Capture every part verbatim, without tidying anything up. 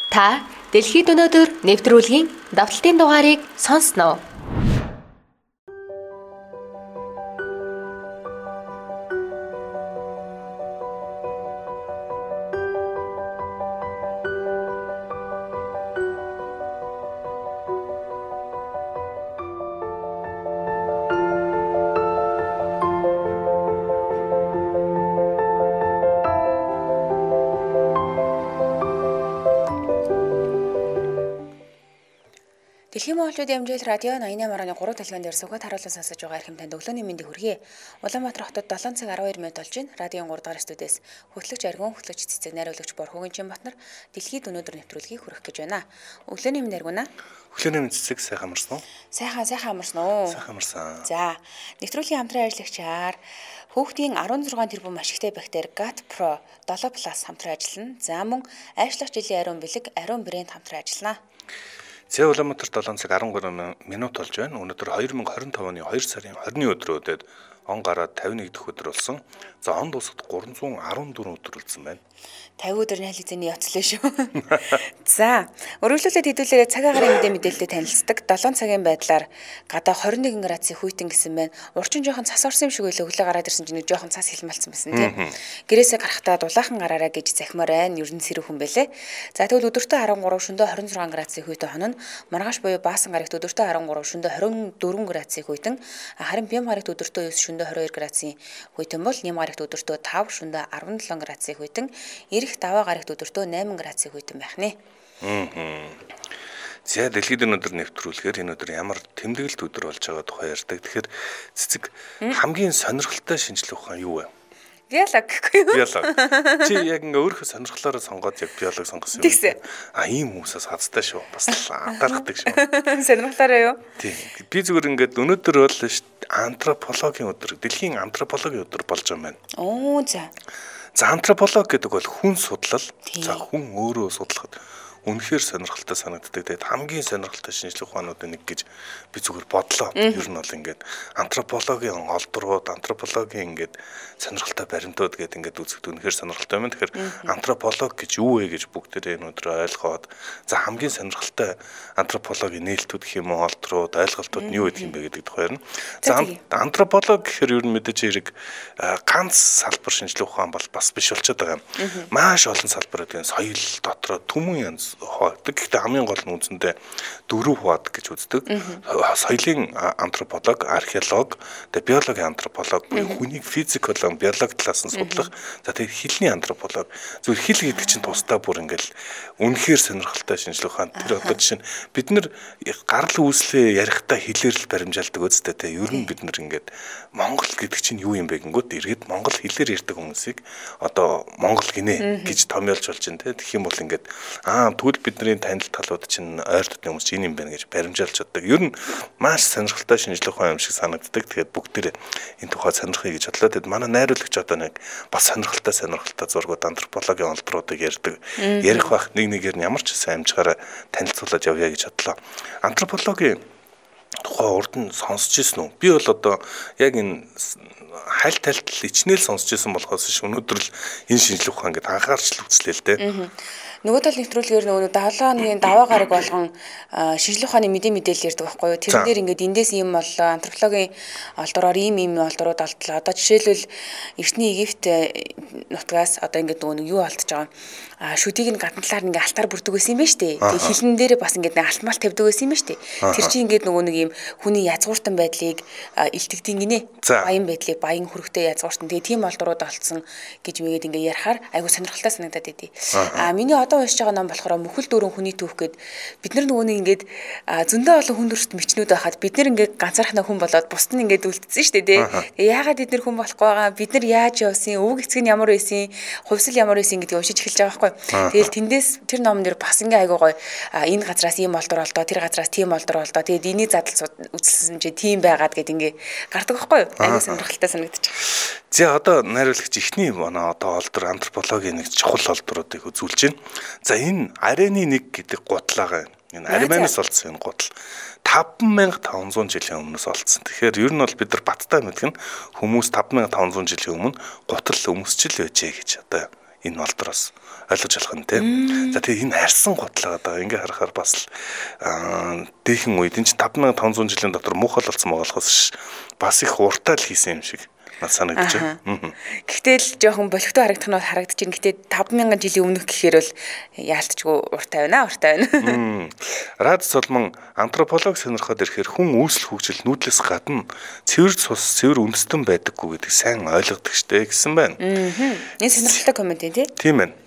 Та дэлхийд өнөөдөр нэвтрүүлгийн давталтын дугаарыг сонсноо. Дэлхийн монголчуудын амжилт радио ноёны маргааны гурав талхинд дээр сухад харуулсан сонсож байгаа хэрхэм танд өглөөний мэндийг хүргэе. Улаанбаатар хотод долоон цаг арван хоёр минут болж байна. Радион гурав дахь студиэс хөтлөгч Аргун, хөтлөгч Цэцэг, найруулагч Борхогийн Чимбатнар дэлхийд өнөөдөр нэвтрүүлгийг хүргэх гэж байна. Өглөөний мэнд Аргуна. Өглөөний мэнд Цэцэг, сайхан амарсан уу? Сайхан сайхан амарсан уу? Сайхан амарсан. За, нэвтрүүлгийн хамтран ажиллагчаар хүүхдийн арван зургаан тэрбум ашигтай бактери Gat Pro долоо плюс хамтран ажиллана. За мөн айшлах жилийн ариун бэлэг ариун брэнд хамтран ажиллана. Зэ Улаанбаатар долоон цаг арван гурван минут болж байна. Өнөөдөр две тысячи двадцать пять оны хоёр сарын двадцатны өдрөөдөд он гараад пятьдесят дэх өдөр болсон. За он дуусахад тhree hundred fourteen өдөр болсон байна. пятьдесят өдөр найл хэзээний явцлаа шүү. За, өргөжлүүлээд хэдүүлээ цаг агаарын мэдээ мэдээлэлтэй танилцдаг. долоон цагийн байдлаар гадаа twenty-one градусын хүйтэн гэсэн байна. Урчин жоохон цас орсон юм шиг байлаа. Өглөө гараад ирсэн чинь жоохон цас хилмалцсан байсан тийм. Гэрээсээ гарахдаа дулаахан гараараа гэж захимаар байна. Ер нь сэрэг хүн байлээ. За тэгвэл өдөртөө thirty-three, шөндөө twenty-six градусын хүйтэн хонно. Маргааш буюу баасан гарагт өдөртөө thirty-three, шөндөө twenty-four градусын хүйтэн. Харин бям гарагт өдөртөө nine, шөндөө twenty-two градусын хүйтэн бол нэм гарагт өдөртөө five, шөндөө seventeen градусын хүйтэн. Ирэх даваа гарагт өдөртөө eight градусын хүйтэн байх нэ. Аа. За дэлхийд өнөөдөр нэвтрүүлэхээр энэ өдөр ямар тэмдэглэлт өдөр болж байгаа тухай ярьдаг. Тэгэхээр Цэцэг хамгийн сонирхолтой шинжлэх ухаан юу вэ? Биолог гэхгүй юу? Биолог. Чи яг ингээ өөрийнхөө сонирхлоороо сонгоод яг биолог сонгосон юм. Тэгсэн. А ийм хүмүүсээс хацтай шүү. Бас анхаарахдаг шүү. Сонирхлоороо юу? Тийм. Би зүгээр ингээд өнөөдөр бол антропологийн өдөр, дэлхийн антропологийн өдөр болж байгаа юм байна. Оо за. За антрополог гэдэг бол хүн судлал. За хүн өөрөө судлахад үнэхээр сонирхолтой санагддаг. Тэгээд хамгийн сонирхолтой шинжлэх ухаануудын нэг гэж би зүгээр бодлоо. Ер нь бол ингээд антропологийн олдрууд, антропологийн ингээд сонирхолтой баримтууд гэдэг ингээд үзэхэд үнэхээр сонирхолтой юм. Тэгэхээр антрополог гэж юу вэ гэж бүгдээрээ энэ өдрөө ойлгоод за хамгийн сонирхолтой антропологийн нээлтүүд гэх юм уу, олдрууд, ойлголтууд нь юу гэдэг юм бэ гэдэг тухай ярина. За антрополог гэхээр ер нь мэдээж хэрэг ганц салбар шинжлэх ухаан бол бас биш болчиход байгаа юм. Маш олон салбар гэдэг нь соёл дотроо түмэн янз хуваагддаг. Гэхдээ хамгийн гол нь үндсэндээ дөрөв хуваадаг гэж үздэг. Соёлын антрополог, археолог, тэгээ биологийн антрополог, хүнийг физиколог, биолог талаас нь судлах. За тэгээ хэлний антрополог. Зүгээр хэл гэдэг чинь тусдаа бүр ингээл үнэхээр сонирхолтой шинжлэх ухаан. Тэр одоо жишээ нь бид нар гарал үүслээ ярихдаа хэлээр л баримжаалдаг үстэй те. Ер нь бид нар ингээд Монгол гэдэг чинь юу юм бэ гингүүд эргээд монгол хэлээр ярьдаг хүмүүсийг одоо монгол гинэ гэж томьёолж болж байна те. Тэгэх юм бол ингээд аа тэгвэл бидний танил талууд чинь ойр дотны хүмүүс чинь юм байна гэж баримжаалж чаддаг. Ер нь маш сонирхолтой шинжлэх ухаан юм шиг санагддаг. Тэгээд бүгдээрээ энэ тухай сонирхъя гэж бодлоо. Тэгэд манай найруулагч одоо нэг бас сонирхолтой сонирхолтой зургууд антропологийн олдруудыг ярьдаг. Ярих бах нэг нэгээр нь ямар ч сайн амжихаараа танилцуулаад явъя гэж бодлоо. Антропологийн тухай урд нь сонсч ирсэн үү? Би бол одоо яг энэ хайлт талтал ичнээл сонсч ирсэн болохоос ш өнөөдөр л энэ шинжлэх ухаан гэдээ анхаарч үзлээ л дээ. Нөгөө тал нэвтрүүлгээр нөгөө даалгаврын хоногийн даваа гараг болгон шинжлэх ухааны мэдээ мэдээлэл ярьдаг байхгүй юу? Тэрэн дээр ингээд эндээс ийм боллоо, антропологийн олдроор ийм ийм олдрууд олдлоо. Одоо жишээлбэл эртний Египт нутгаас одоо ингээд нөгөө юу олдож байгаа а шүдийг нь гадна талаар ингээ алтаар бүрдэг байсан юм байна шүү дээ. Тэгээ хилэн дээр бас ингээд алтмал тавьдаг байсан юм байна шүү дээ. Тэр чинь ингээд нөгөө нэг юм хүний язгууртан байдлыг илтгэдэг гинэ. Баян байдлыг баян хүрхтэй язгууртан. Тэгээ тийм олдрууд олцсон гэж мэгээд ингээ ярихаар айгу сонирхолтой санагдаад байдий. А миний одоо уншиж байгаа ном болохоор мөхөл дөрөн хүний түүх гээд бид нар нөгөө нэг ингээд зөндөө олон хүн төрөлт мичнүүд байхад бид нар ингээд ганцаархнаа хүн болоод бусд нь ингээд үлдсэн шүү дээ. Тэгээ яагаад бид нар хүн болохгүй байгаа? Бид нар яаж явсан? Өвөг эцэг нь ямар байсан? Хувьсэл ямар байсан гэдгийг уншиж эхэлж байгаа байхгүй. Тэгэл тэндээс тэр номон дээр бас ингээ айгуу гоё энэ газраас ийм олдор олдоо тэр газраас тийм олдор олдоо тэгээд энийг задал үзэлсэн чи тийм байгаад гэд ингээ гардаг байхгүй юу? Айгуу сонирхолтой санагдчих. За одоо найруулагч ихний манай одоо олдор антропологийн нэг чухал олдруудыг үзүүлж байна. За энэ Арены нэг гэдэг гутлаагаа энэ Арменоос олдсон энэ гутал five thousand five hundred жилийн өмнөөс олдсон. Тэгэхээр ер нь бол бид нар баттай мэдгэн хүмүүс five thousand five hundred жилийн өмнө гутал өмсчил байжээ гэж одоо энэ малдроос ойлгож болох нь тийм. За тэгээ энэ арьсан гутлаа одоо ингээ харахаар бас аа дээхэн үед энэ five thousand five hundred жилийн дотор муухай болсон байгаа болохоос бас их уртаа л хийсэн юм шиг надад санагдаж байна. Гэхдээ л жоохон болохтой харагдах нь бол харагдаж байна. Гэхдээ five thousand жилийн өмнөх гэхээр бол яалтчгүй уртаа байна, уртаа байна. Рад Соломон антрополог сонирхоод ирэхээр хүн үүсэл хөгжил нүүдлээс гадна цэвэр цус, цэвэр үндэстэн байдаггүй гэдгийг сайн ойлгодог штэ гэсэн байна. Энэ сонирхолтой коммент тийм тий? Тийм байна.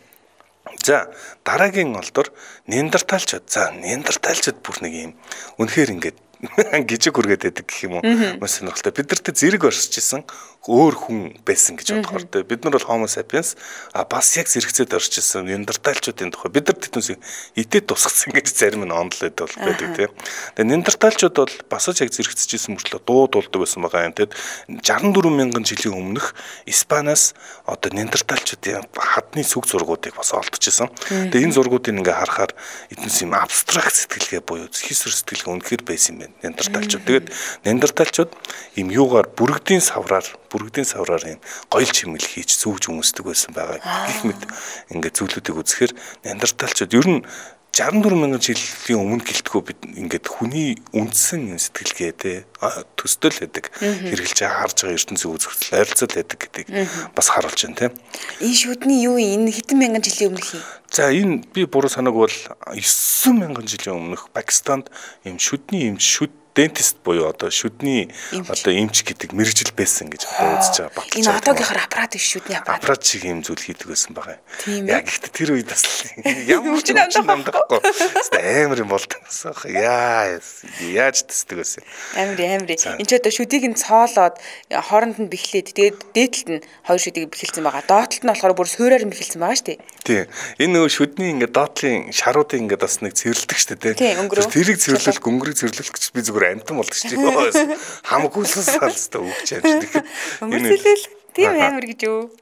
За дараагийн олдор неандерталчууд. За неандерталчууд бүр нэг юм үнэхээр ингээд гижиг хүргээд байдаг гэх юм уу. Маш сонирхолтой. Бид нарт зэрэг оршиж исэн өөр хүн байсан гэж бодохоор тэ бид нар бол Homo sapiens а бас яг зэрэгцээд оршиж исэн неандерталчуудын тухай бид нар тэднээс идэд тусгацсан гэж зарим нь онол байдаг бол байдаг тийм. Тэгээ неандерталчууд бол бас ч яг зэрэгцэж исэн мөрчлөө дуу дуулдаг байсан байгаа юм. Тэгэд sixty-four мянган жилийн өмнөх Испаниас одоо неандерталчуудын хадны сүг зургуудыг бас олдчихсан. Тэгээ энэ зургуудыг ингээ харахаар эднээс юм абстракт сэтгэлгээ буюу хийсвэр сэтгэлгээ үнэхээр байсан юм байна. Неандерталчууд. Тэгээд неандерталчууд им юугаар бүрэгдийн савраар бүрэгдийн савраар юм гоёл чимэл хийж зүүж өмсдөг байсан байгаа. Гэх мэт ингээд зүйлүүдийг үзэхээр неандерталчууд ер нь sixty-four мянган жилийн өмнө гэлтгөө бид ингээд хүний үндсэн сэтгэлгээ те төстөл байдаг хэрэгжилж харж байгаа ертөнцийн үзэгдэл ойролцоол байдаг гэдгийг бас харуулж байна те. Энэ шүдний юу энэ хэдэн мянган жилийн өмнөх юм? За энэ би буруу санааг бол nine мянган жилийн өмнөх Пакистанд юм шүдний юм шүд дентист буюу одоо шүдний одоо эмч гэдэг мэрэгжил байсан гэж одоо үзэж байгаа багч. Энэ одоогийнхоор аппарат биш шүдний аппарат. Аппарат шиг юм зүйл хийдэг байсан байгаа. Яг гэхдээ тэр үед бас ямар ч юм намдахгүй. Амар юм болдог гэсэн. Яа яаж тэсдэг байсан. Амар амар. Энд ч одоо шүдийг нь цоолоод хооронд нь бэхлээд тэгээд дээдлэлт нь хоёр шүдийг бэхэлсэн байгаа. Доотлолт нь болохоор бүр суураар нь бэхэлсэн байгаа шүү дээ. Тийм. Энэ нөгөө шүдний ингээд доотлын шаруудыг ингээд бас нэг цэвэрлдэг шүү дээ. Тэрийг цэвэрлэх, гөнгөрийг цэвэрлэх гэж би зүгээр амтан болдог ч юм уу. Хамгүйсэн салстай өгч юм шиг. Өмсөлөл тийм амар гэж юу?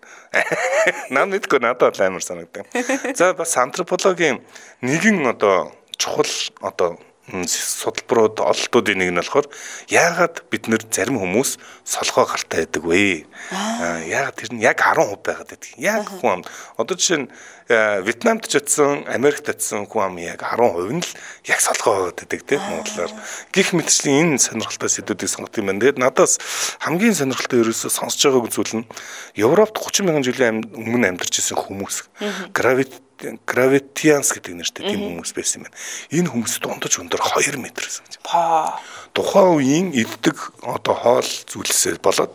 Нам мэдгүй надад амар санагдав. За бас антропологийн нэгэн одоо чухал одоо судалбарууд ололтуудын нэг нь болохоор яагаад бид нэр зарим хүмүүс солгоо гартай байдаг вэ? Аа яагаад тэр нь яг ten percent байгаад байдаг. Яг хүн амд одоо жишээ нь Вьетнамд ч очсон, Америкт очсон хүн ам яг ten percent нь л яг солгоо байгаад байдаг тийм Монголоор. Гэх мэтчлэн энэ сонирхолтой сэдвүүдийг сонгох юм байна. Тэгээд надаас хамгийн сонирхолтой ерөөсөө сонсож байгааг зүйл нь Европт thirty мянган жилийн өмнө амьдарч ирсэн хүмүүс. Гравит Гравитианс гэдэг нэртэй тийм хүмүүс байсан юм байна. Энэ хүмүүс дундаж өндөр two метр байсан гэж. Па. Тухайн үеийн иддэг одоо хоол зүйлсээ болоод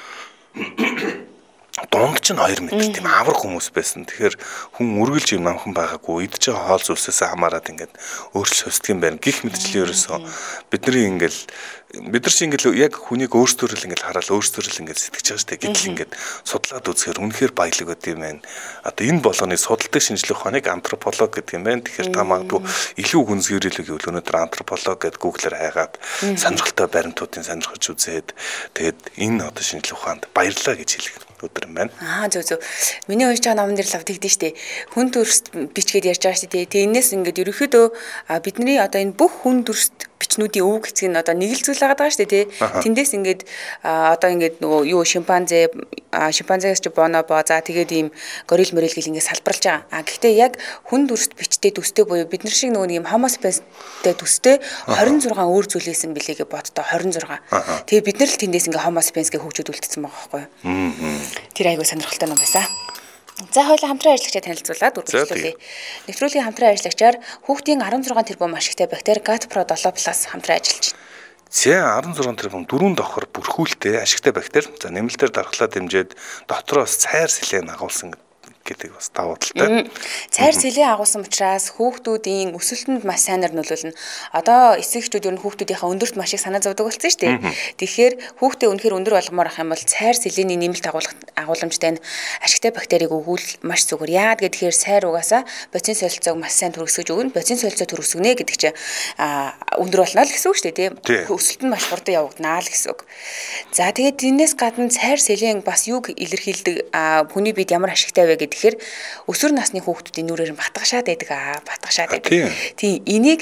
дунд ч two метр тийм аврах хүмүүс байсан. Тэгэхээр хүн үргэлж юм намхан байгаагүй идж байгаа хоол зүйлсээс хамаарат ингээд өөрчлөлт өсдөг юм байна. Гэх мэтчлэн ерөөсөө бидний ингээл бид нар чинь ингээл яг хүнийг өөрсдөө л ингээл хараад өөрсдөө л ингээл сэтгэж байгаа шүү дээ. Гэтэл ингээд судлаад үзэхээр үнэхээр баялаг өд юм байна. Одоо энэ болгоны судалдаг шинжлэх ухааныг антрополог гэдэг юм байна. Тэгэхээр та магадгүй илүү хүнзгийрэлэг гэвэл өнөөдөр антрополог гэдэг Google-аар хайгаад сонирхолтой баримтуудын сонирхож үзээд тэгээд энэ одоо шинжлэх ухаанд баярлалаа гэж хэлэх өдөр юм байна. Аа зөв зөв. Миний уншиж байгаа номон дээр л авдагд штэ. Хүн төрст бичгээд ярьж байгаа штэ. Тэгээ энэс ингээд ерөөхдөө бидний одоо энэ бүх хүн төрст бичнүүдийн өвөг хэсэг нь одоо нэг л зүйл байгаа штэ тий. Тэндээс ингээд одоо ингээд нөгөө юу шимпанзе шимпанзеас ч бонобо за тэгээд ийм горил мөрөл гэл ингээд салбарлаж байгаа. А гэхдээ яг хүн төрст бичтэй төстэй буюу бид нар шиг нөгөө нэг юм Homo sapiens-тэй төстэй twenty-six өөр зүйл хийсэн билээ гэж боддоо twenty-six. Тэгээ бид нар л тэндээс ингээд Homo sapiens-гээ хөгжөөд үлдсэн байгаа байхгүй юу? Тэр айгуу сонирхолтой ном байсан. За хоёулаа хамтран ажиллагчаа танилцуулаад үргэлжлүүлье. Нэвтрүүлгийн хамтран ажиллагчаар хүүхдийн sixteen тэрбум ашигтай бактери GATPro seven plus хамтран ажиллаж байна. За sixteen тэрбум дөрвөн давхар бүрхүүлтэй ашигтай бактери за нэмэлтээр дархлаа дэмжиж дотроос цайр сэлэн агуулсан гэдэг бас давуу талтай. Цайр сэлэн агуулсан учраас хүүхдүүдийн өсөлтөнд маш сайнаар нөлөөлнө. Одоо эцэгчүүд ер нь хүүхдүүдийнхээ өндөрт маш их санаа зовдөг болсон шүү дээ. Тэгэхээр хүүхдээ үнэхээр өндөр болгомоор ах юм бол цайр сэлэний нэмэлт агуулгах агууламжтай нь ашигтай бактерийг өгвөл маш зүгээр. Яагаад гэхээр цайр угаасаа боцин солилцоог маш сайн төрөсгөж өгнө. Боцин солилцоо төрөсгөнэ гэдэг чинь өндөр болно л гэсэн үг шүү дээ, тийм. Өсөлт нь маш хурдан явагдана л гэсэн үг. За тэгээд энэс гадна цайр сэлэн бас юг илэрхийлдэг хүний бид ямар ашигтай вэ гэдэг гэхээр өсвөр насны хүүхдүүдийн нүрээр нь батгашаад байдаг аа, батгашаад байдаг. Тийм энийг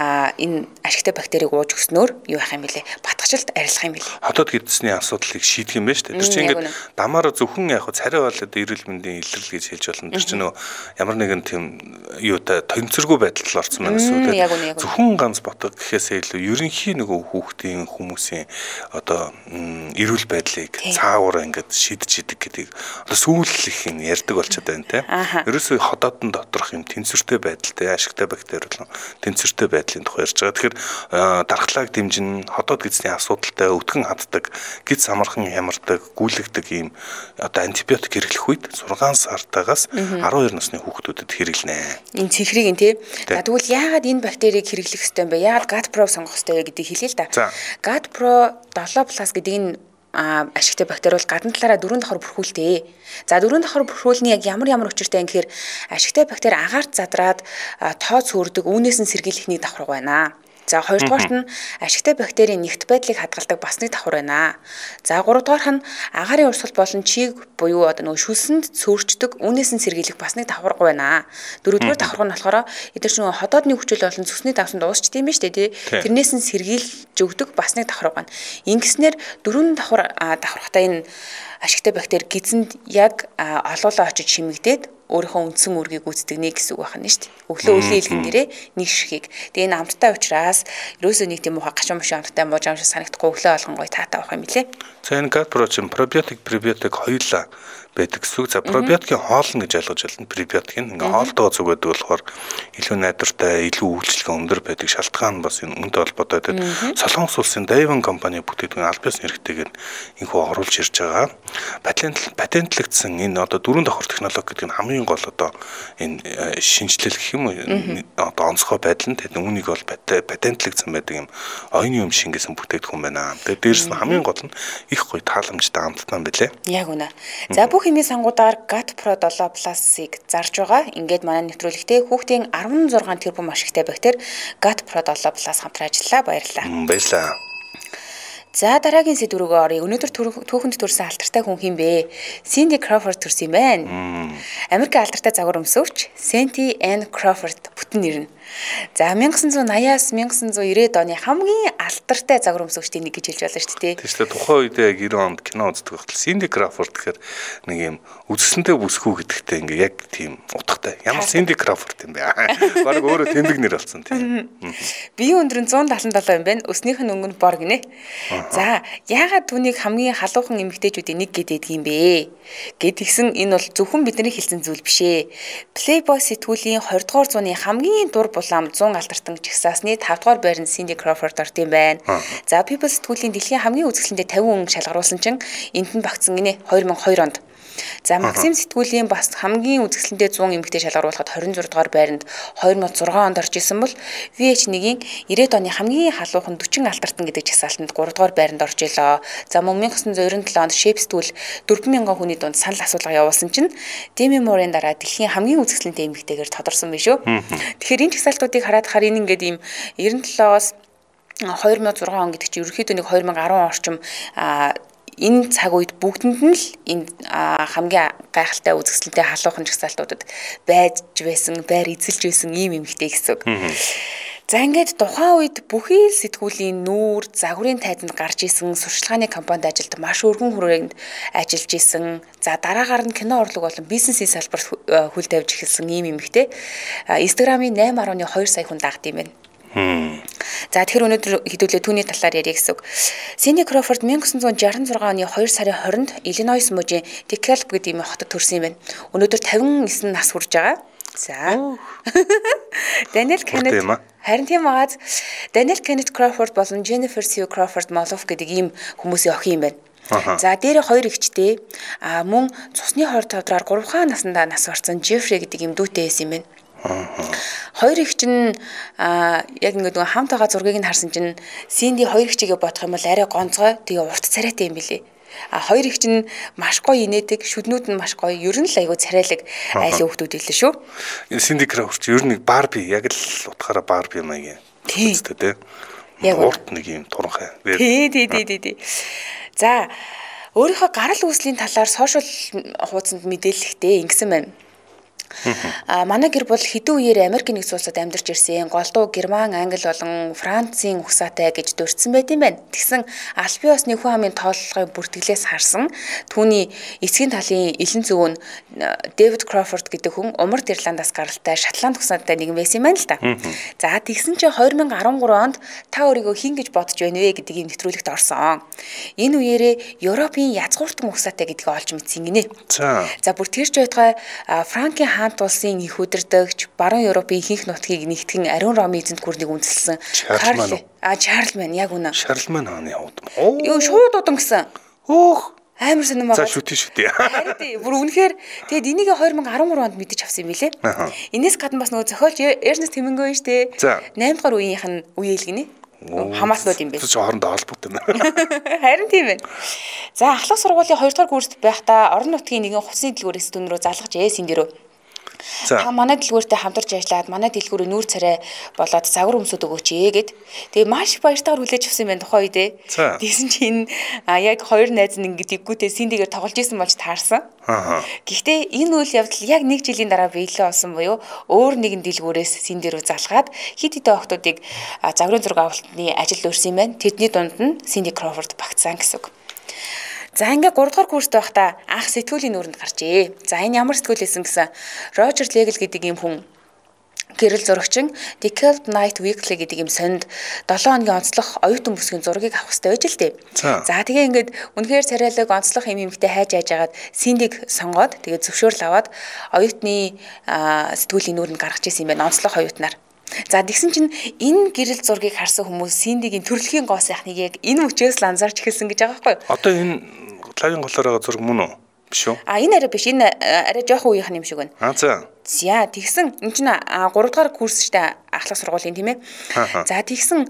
энэ ашигтай бактерийг ууж өснөөр юу яах юм бэлээ? Батгачилт арилгах юм бэлээ. Хотод гидсний асуудлыг шийдэх юм байна шүү дээ. Тэр чинь ингээд дамаар зөвхөн яг царай болоод эрүүл мэндийн илрэл гэж хэлж болно. Тэр чинь нөө ямар нэгэн тийм юутай тонцоргүй байдалд орсон байна шүү дээ. Зөвхөн ганц ботог гэхээсээ илүү ерөнхий нөгөө хүүхдийн хүмүүсийн одоо эрүүл байдлыг цаавар ингээд шийдэж идэг гэдгийг одоо сүүллэх юм ярьдаг болчиход байна те. Ерөөсөө хотоодн доторх юм тэнцвэртэй байдалтай ашигтай бактери болон тэнцвэртэй байдлын тухай ярьж байгаа. Тэгэхээр дархлааг дэмжин хотод гидсний асуудалтай өвдгөн хаддаг, гидс амархан ямардаг, гүйлгдэг ийм одоо антибиотик хэрэглэх үед сургаан сартаагаас арван хоёр насны хүүхдүүдэд хэрэглэнэ. Энэ цэхрийг нь те. За тэгвэл яагаад энэ бактерийг хэрэглэх ёстой юм бэ? Яагаад GutPro сонгох ёстой вэ гэдгийг хэлье л да. GutPro seven plus гэдэг энэ ашигтай бактери бол гадна талаараа дөрвөн давхар бүрхүүлтэй. За дөрвөн давхар бүрхүүл нь яг ямар ямар учиртай юм гэхээр ашигтай бактери агаарт задраад тооц хүрдэг, үүнээс нь сэргийлэхний давхар байна. За хоёрдугаарт нь ашигтай бактерийн нэгт байдлыг хадгалдаг бас нэг давхар байна. За гуравдугаарх нь агаарын урсгал болон чийг буюу одоо нөгөө шүлсэнд цөөрчдөг, үүнээс нь сэргийлэх бас нэг давхар байна. Дөрөвдүгээр давхар нь болохоор эдгээр чинь хотоодны хүчил болон зүсний давсанд уусчт юм ба штэ тий. Тэрнээс нь сэргийлж өгдөг бас нэг давхар байна. Ингэснээр дөрвөн давхар давхархтай энэ ашигтай бактери гидсэнд яг олоолаа очиж шимэгдээд өөрийнхөө үндсэн үргийг гүйцэтгэнэ гэсэн үг байна шүү дээ. Өглөө өлийн илгэн дээрээ нэг ширхийг. Тэгээ энэ амттай учраас ерөөсөө нэг тийм муухай гашуун мушин амттай мууж амшиг санагдахгүй өглөө болгон гой таатаа авах юм билээ. За энэ GutPro чинь пробиотик, пребиотик хоёулаа байдаг гэсэн үг. За пробиотикийн хоолн гэж ойлгож байна. Пребиотик нь ингээ хоолтойгоо зүгээд болохоор илүү найдвартай, илүү үйлчлэгээ өндөр байдаг шалтгаан бас энэ үнэтэй холбоотой байдаг. Солонгос улсын Davon компани бүтээгдэхүүн аль биесны хэрэгтэйгээр инхүү оруулж ирж байгаа. Патент патентлэгдсэн энэ одоо дөрвөн давхар технологи гэдэг нь хамгийн гол одоо энэ шинжилэл гэх юм уу одоо онцгой байдал нь тэгээд үүнийг бол патентлэгдсэн байдаг юм оюуны юм шингээсэн бүтээгдэхүүн байна. Тэгээд дээрэс нь хамгийн гол нь их гоё тааламжтай амттай юм билэ. Яг үнэ. За бүх хэмжээ сангуудаар GutPro seven plus-ыг зарж байгаа. Ингээд манай нэвтрүүлэгтээ хүүхдийн арван зургаан тэрбум ашигтай бактери GutPro seven plus хамтран ажиллаа. Баярлалаа. Баярлалаа. За дараагийн сэдв рүү оръё. Өнөөдөр түүхэнд төрсэн алдартай хүн хэм бэ? Cindy Crawford төрсөн юм байна. Америк алдартай загвар өмсөвч Cindy Ann Crawford бүтэн нэр нь. За nineteen eighty-аас nineteen ninety оны хамгийн алдартай загвар өмсөвчдийн нэг гэж хэлж болно шүү дээ. Тийм шүү дээ. Тухайн үед яг ninety онд кино үздэг байхад Cindy Crawford гэхээр нэг юм үзэсгэлэнтэй бүсгүй гэдэгтэй ингээ яг тийм утгатай. Ямар Cindy Crawford юм бэ? Бараг өөрөө тэмдэг нэр болсон тийм. Биеийн өндөр нь one seventy-seven юм байна. Өснийх нь өнгө нь бор гинэ. За яагаад түүнийг хамгийн халуухан эмэгтэйчүүдийн нэг гэдэг юм бэ? Гэдгийгсэн энэ бол зөвхөн бидний хэлсэн зүйл биш ээ. Playboy сэтгүүлийн twenty дугаар зууны хамгийн дур булаам one алдартан жагсаасны five дугаар байранд Cindy Crawford орд юм байна. За People сэтгүүлийн дэлхийн хамгийн үзэсгэлэнтэй fifty хүн шалгаруулсан чинь энд нь багтсан гинэ two thousand two онд. За Maxim сэтгүүлийн бас хамгийн үзэсгэлэнтэй one hundred эмэгтэй шалгаруулахад twenty-six дугаар байранд two thousand six онд орж исэн бол V H one-ийн ninety оны хамгийн халуухан forty алдартан гэдэг жагсаалтанд three дугаар байранд орж илоо. За мөн nineteen ninety-seven онд Shape сэтгүүл four thousand хүний дунд санал асуулга явуулсан чинь Demi Moore-ийн дараа дэлхийн хамгийн үзэсгэлэнтэй эмэгтэйгээр тодорсон байна шүү. Тэгэхээр энэ жагсаалтуудыг хараад хаар энэ ингээд ийм ninety-seven-оос two thousand six он гэдэг чинь ерөнхийдөө нэг twenty ten орчим энэ цаг үед бүгдэнд нь л энэ хамгийн гайхалтай үзэсгэлэнтэй халуухан жагсаалтуудад байж байсан, байр эзэлж байсан ийм эмэгтэй гэсэн үг. За ингээд тухайн үед бүхий л сэтгүүлийн нүүр, загварын тайзанд гарч исэн, сурчлагын компанид ажилд маш өргөн хүрээнд ажиллаж исэн. За дараагаар нь кино урлаг болон бизнесийн салбарт хөл тавьж эхэлсэн ийм эмэгтэй. Instagram-ийн eight point two сая хүн дагд юм байна. За тэгэхээр өнөөдөр хэдүүлээ түүний талаар яриа гэсэн үг. Cindy Crawford nineteen sixty-six оны two сарын twenty-нд Illinois мужийн DeKalb гэдэг ийм хотод төрсэн юм байна. Өнөөдөр fifty-nine нас хүрж байгаа. За. Daniel Kenneth харин тийм байгааз Daniel Kenneth Crawford болон Jennifer Sue Crawford Moloff гэдэг ийм хүмүүсийн охин юм байна. За дээр хоёр эгчтэй а мөн цусны хойр тавдраар гурван наснда нас барсан Jeffrey гэдэг ийм дүүтэй байсан юм байна. Хоёр эгч нь яг ингээд нэг хамт байгаа зургийг нь харсан чинь Cindy хоёр эгчигээ бодох юм бол арай гонцгой тэгээ урт царайтай юм билий. А хоёр эгч нь маш гоё инээдэг, шүднүүд нь маш гоё, ер нь л айгүй царайлаг айлын хүүхдүүд илээ шүү. Cindy Crawford ер нь Barbie яг л утгаараа Barbie юм аа. Тийм үү? Яг урт нэг юм туранхай. Тий, тий, тий, тий. За өөрийнхөө гарал үүслийн талаар сошиал хуудсанд мэдээлэхдээ ингэсэн байна. А манай гэр бол хэдэн үеэр Америкийн нэгдсэн улсад амьдарч ирсэн. Голдуу Герман, Англи болон Францын ухсаатай гэж дурдсан байт юм байна. Тэгсэн албан ёсны хүн амын тооллогын бүртгэлээс харсан түүний эцгийн талын элен зөвөн Дэвид Кроуфорд гэдэг хүн Умард Ирландаас гаралтай Шотланд ухсаатай нэгэн байсан юм байна л да. За тэгсэн чинь две тысячи десять онд та өөрийгөө хэн гэж бодож байна вэ гэдэг ийм нэвтрүүлэгт орсон. Энэ үеэрээ Европын язгууртан ухсаатай гэдгийг олж мэдсэн гинэ. За. За бүр тэрч байтугай Франкийн хаант улсын их удирдагч баруун Европын ихэнх нутгийг нэгтгэн ариун Ромын эзэнт гүрнийг үндэслсэн Карл а Чарльман яг үнэ. Чарльман хааны явд. Юу шууд удам гэсэн. Өөх амар сонирмоо. За шүтээ шүтээ. Харин тий бүр үнэхээр тэгэд энийг две тысячи десять онд мэдэж авсан юм билэ. Энээс гадна бас нөгөө зохиолч Эрнест Хемингуэй штэ. eight дугаар үеийнх нь үеэл гинэ. Хамаатлууд юм бэ. Чи хоорондоо холбоотой юм. Харин тийм байна. За ахлах сургуулийн two дугаар курст байхдаа орон нутгийн нэгэн хувцсны дэлгүүрээс түн рүү залгаж ээсэн дэрөө. Та манай дэлгүүртэй хамтарч ажиллаад манай дэлгүүрийн нүүр царай болоод загвар өмсөд өгөөч ээ гэд. Тэгээ маш их баяртайгаар хүлээж авсан юм байна тухай үедээ. Тэгсэн чинь яг хоёр найз нь ингэ дэггүүтээ синдигээр тоглож исэн болж таарсан. Гэхдээ энэ үйл явдал яг нэг жилийн дараа биелээ болсон буюу өөр нэгэн дэлгүүрээс синдир рүү залгаад хит хитэ охтуудыг загварын зураг авалтны ажилд өрсөн юм байна. Тэдний дунд нь Синди Кроуфорд багтсан гэсэн үг. За ингээ три дугаар курст байхдаа анх сэтгүүлийн нүүрэнд гарчээ. За энэ ямар сэтгүүл байсан гэсэн Рожер Легл гэдэг юм хүн гэрэл зурагчин Decade Night Weekly гэдэг юм сонд seven хоногийн онцлог оюутан бүсгийн зургийг авах хэрэгтэй байж л дээ. За тэгээ ингээд үнэхээр царайлаг онцлог юм юмхтэй хайж хайж агаад Синдиг сонгоод тэгээ зөвшөөрөл аваад оюутны сэтгүүлийн нүүрэнд гаргаж ирсэн юм байна онцлог оюутнаар. За тэгсэн чинь энэ гэрэл зургийг харсан хүмүүс Синдигийн төрөлхийн гоо сайхныг яг энэ мөчөөс л анзаарч эхэлсэн гэж байгаа байхгүй юу? Одоо энэ лагийн голоор байгаа зураг мөн үү? Биш үү? А энэ арай биш. Энэ арай жоохон үеийнх юм шиг байна. А за. За тэгсэн энэ чинь три дугаар курс штэ ахлах сургуулийн тийм ээ. За тэгсэн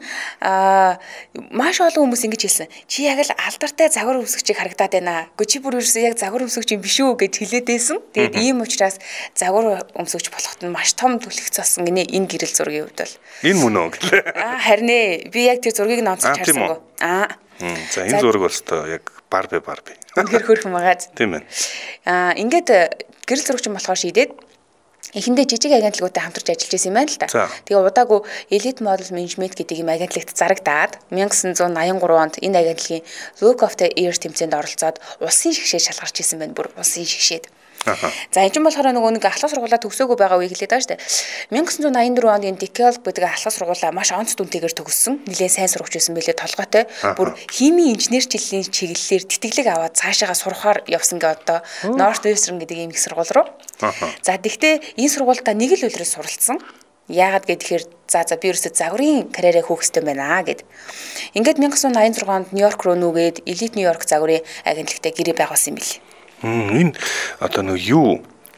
маш олон хүмүүс ингэж хэлсэн. Чи яг л алдартай загвар өмсгчийг харагдаад байна. Гэхдээ чи бүр ерөөсөө яг загвар өмсгч юм биш үү гэд хэлээд байсан. Тэгээд ийм учраас загвар өмсгч болоход нь маш том түлхэгц болсон гинэ энэ гэрэл зургийн хувьд бол. Энэ мөн үү гэлээ. Аа харин ээ би яг тэр зургийг нь онцолж харсангүй. Аа. За энэ зураг бол өстой яг Барби Барби. Үнэхээр хөрхөн байгаа. Тийм ээ. Аа ингээд гэрэл зурагчин болохоор шийдээд эхэндээ жижиг агентлагуудтай хамтарч ажиллаж байсан юм байна л да. Тэгээ удаагүй Elite Model Management гэдэг юм агентлагт зарагдаад nineteen eighty-three онд энэ агентлагийн Look of the Year тэмцээнд оролцоод улсын шигшээ шалгарч ирсэн байна. Бүр улсын шигшээд. За энэ ч болохоор нөгөө нэг ахлах сургуулаа төгсөөгүй байгаа үе хэлээд байгаа шүү дээ. nineteen eighty-four онд энэ Decade гэдэг ахлах сургуулаа маш онц дүнтэйгээр төгссөн. Нилээн сайн сурагч байсан байлээ толгойтой. Бүр химийн инженер жилийн чиглэлээр тэтгэлэг аваад цаашаага сурахаар явсан гэ одоо Northwestern гэдэг ийм их сургууль руу. За тэгтээ энэ сургуультай нэг л үлрээс суралцсан. Яагаад гэхээр за за би ерөөсөө загварын карьераа хөөх хэрэгтэй байна гэд. Ингээд nineteen ninety-six онд Нью-Йорк руу нүгээд Elite New York загварын агентлагтай гэрээ байгуулсан юм билээ. Энэ одоо нэг юу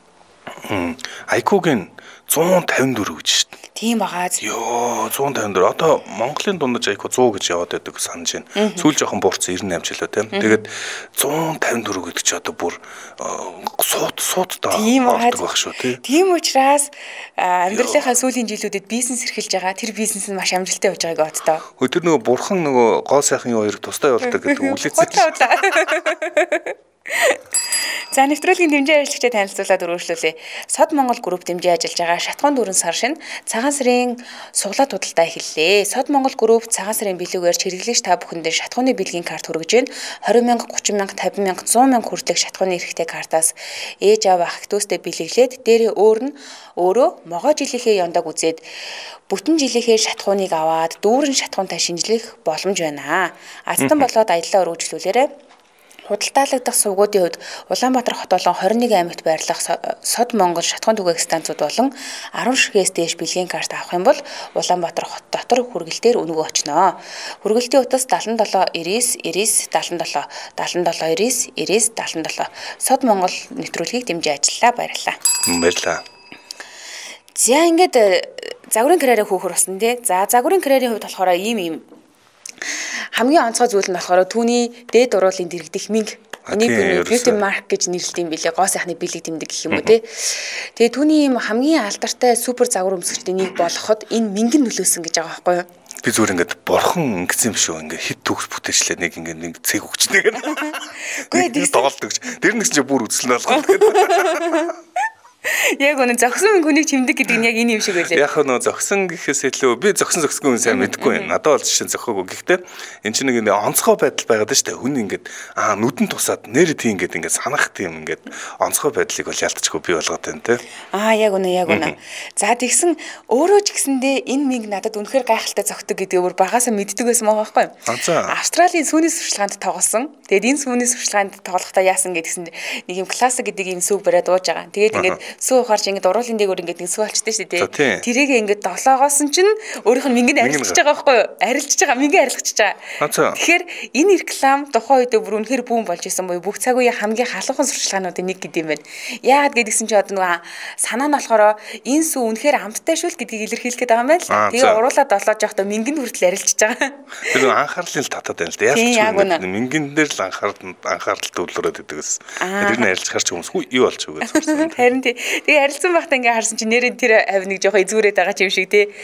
ай кью-гийн one fifty-four гэж шүү дээ. Тийм байгаа. Йоо one fifty-four. Одоо Монголын дундаж ай кью one hundred гэж яваад байдаг санаж байна. Сүүл жоохон буурсан ninety-nine ч лөө тийм. Тэгээд one fifty-four гэдэг чи одоо бүр сууд суудтай ордог байх шүү тий. Тийм учраас амьдралынхаа сүүлийн жилүүдэд бизнес эрхэлж байгаа. Тэр бизнес нь маш амжилттай явж байгааг бодтоо. Хөө тэр нөгөө бурхан нөгөө гоо сайхан юу хоёрыг тустай явуулдаг гэдэг үлээсэн. За нэвтрүүлгийн дэмжээ ажиллагчид танилцуулаад өргөжлүүлээ. Сод Монгол групп дэмжиж ажиллаж байгаа Шатхуун дүүрэн сар шин цагаан сарын суглаа худалдаа эхэллээ. Сод Монгол групп цагаан сарын бэлүүгээр хэрэглэгч та бүхэндээ шатхууны бэлгийн карт хүргэж байна. twenty мянга, thirty мянга, fifty мянга, one hundred мянга хүртэлх шатхууны эрхтэй картаас ээж аав ах дүүстэй бэлэглээд дээрээ өөр нь өөрөө могоо жилийнхээ яндаг үзээд бүтэн жилийнхээ шатхууныг аваад дүүрэн шатхуунтай шинжлэх боломж байна. Азтан болоод аяллаа өргөжлүүлээрэ. Худалдаалагдах сувгуудын хувьд Улаанбаатар хот болон twenty-one аймагт байрлах Сод Монгол шатхуун түгээх станцууд болон ten ширхээс дээш бэлгийн карт авах юм бол Улаанбаатар хот дотор хүргэлтээр үнэгүй очноо. Хүргэлтийн утас seventy-seven ninety-nine seventy-seven ninety-nine ninety-nine Сод Монгол нэвтрүүлгийг дэмжиж ажиллаа. Баярлалаа. Баярлалаа. За ингээд загварын карьераа хөөхөр болсон тий. За загварын карьерийн хувьд болохоор ийм ийм хамгийн онцгой зүйл нь болохоор түүний дээд уруулын дэрэгдэх мэнг энийг beauty mark гэж нэрлэдэг юм билээ. Гоо сайхны бэлэг тэмдэг гэх юм уу те. Тэгээ түүний юм хамгийн алдартай супер загвар өмсгчдийн нэг болоход энэ мэнг нь нөлөөсөн гэж байгаа байхгүй юу? Би зүгээр ингээд борхон ингэсэн юм шүү. Ингээд хит төгс бүтээчлээ нэг ингээд нэг цэг өгчнэ гэнэ. Үгүй ээ тоглолдог. Тэр нэгсэн чи бүр үзлэн болгоод. Яг үнэ зогсон хүнийг чимдэг гэдэг нь яг энэ юм шиг байлээ. Яг нөө зогсон гэхээс илүү би зогсон зогсгүй хүн сайн мэдэхгүй байна. Надад бол жишээ нь зохиогүй. Гэхдээ энэ чинь нэг онцгой байдал байгаад байна шүү дээ. Хүн ингээд аа нүдэн тусаад нэр тийм ингээд ингээд санах тийм ингээд онцгой байдлыг бол ялтчихгүй би болгоод байна те. Аа яг үнэ яг үнэ. За тэгсэн өөрөө ч гэсэндээ энэ минг надад үнэхээр гайхалтай зогтөг гэдгийг өөр багасаа мэддэг байсан байгаа байхгүй юу? Австралийн сүүний сурчлаганд тоглосон. Тэгээд энэ сүүний сурчлаганд тоглохдоо яасан гэдгсэн нэг юм классик гэдэг юм сүг бариад ууж байгаа. Тэгээд ингээд сүү ухаарч ингээд уруулын дээгүүр ингээд нэг сүү болчтой шүү дээ. Тэрийг ингээд доглоогоос нь чинь өөрийнх нь мингэнд арилжиж байгаа байхгүй юу? Арилжиж байгаа, мингээ арилгачиж байгаа. Тэгэхээр энэ реклам тухайн үед бүр үнэхээр бүүн болж исэн буюу бүх цаг үеийн хамгийн халуухан сурчлагынуудын нэг гэдэг юм байна. Яагаад гэдгсэн чи одоо нөгөө санаа нь болохоор энэ сүү үнэхээр амттай шүүл гэдгийг илэрхийлэх гээд байгаа юм байна л. Тэгээ уруулаад долоож явахдаа мингэнд хүртэл арилжиж байгаа. Тэр анхаарлын татаад байна л да. Яаж ч мингэн дээр л анхаарал анхаарал төвлөрөөд идэг гэсэн. Тэр нь арилж харч хүмүүс хүү юу болчих вэ гэж. Харин тий. Тэгээ харилцсан байхдаа ингээ харсан чи нэрээ тэр авь нэг жоохон эзүүрээд байгаа юм шиг тий.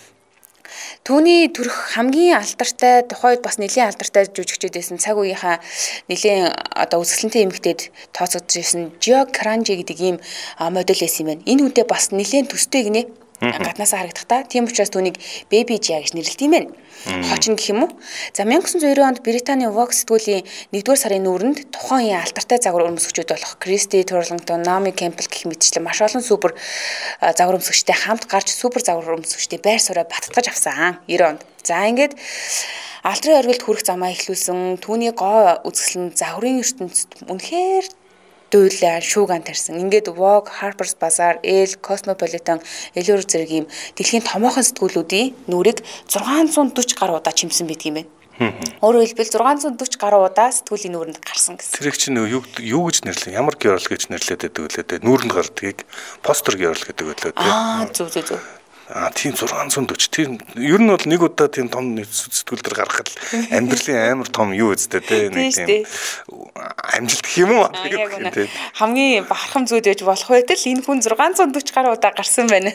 Түүний төрх хамгийн алдартай тухайд бас нэлийн алдартай жүжигчд байсан цаг үеийнхаа нэлийн одоо үзэсгэлэнтэй эмэгтэйд тооцогдож байсан Жио Кранжи гэдэг ийм модель байсан юм байна. Энэ үедээ бас нэлийн төстэй гинэ. Гаднаасаа харагдах та. Тийм учраас түүнийг Baby Jia гэж нэрлэдэг юм байна. Хочин гэх юм уу? За 천구 жүз девяносто онд Британий Vogue сэтгүүлийн нэгдүгээр сарын нүүрэнд тухайн үеийн алдартай загвар өмсгчүүд болох Christy Turlington, Naomi Campbell гэх мэтчлэн маш олон супер загвар өмсгчтэй хамт гарч супер загвар өмсгчтэй байр сууриа баттгаж авсан. девяносто онд. За ингээд алдрын оргилд хүрэх замаа эхлүүлсэн. Түүний гоо үзэсгэлэн загварын ертөнцид үнэхээр дүүлээ шууган тарьсан. Ингээд Vogue, Harper's Bazaar, Elle, Cosmopolitan, Allure зэрэг ийм дэлхийн томоохон сэтгүүлүүдийн нүрийг зургаан зуун дөрвөн гаруй удаа чимсэн байдаг юм байна. Өөрөөр хэлбэл зургаан зуун дөрвөн гаруй удаа сэтгүүлийн нүрэнд гарсан гэсэн. Тэр их чинь юу юу гэж нэрлээ? Ямар гэрэл гэж нэрлээд байдаг үлээ дээ. Нүрэнд гардгийг постэр гэрэл гэдэг үлээ дээ. Аа зүг зүг зүг. А тийм зургаан зуун дөрвөн тийм ер нь бол нэг удаа тийм том сэтгүүл дээр гаргахад амьдралын амар том юу үстэй те нэг тийм амжилт гэх юм уу хамгийн бахархам зүйл байж болох байтал энэ хүн зургаан зуун дөрвөн гаруй удаа гарсан байна.